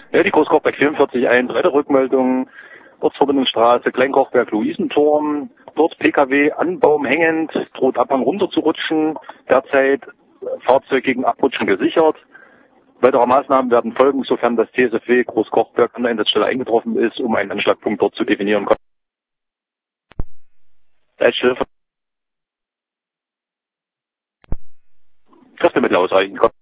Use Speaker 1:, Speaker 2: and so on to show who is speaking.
Speaker 1: Ja, die Großkochberg 44, weitere Rückmeldung. Ortsverbindungsstraße, Kleinkochberg, Luisenturm. Dort PKW an Baum hängend, droht Abhang runterzurutschen. Derzeit Fahrzeug gegen Abrutschen gesichert. Weitere Maßnahmen werden folgen, sofern das TSFW Großkochberg an der Einsatzstelle eingetroffen ist, um einen Anschlagpunkt dort zu definieren. Kräftemittel ausreichend.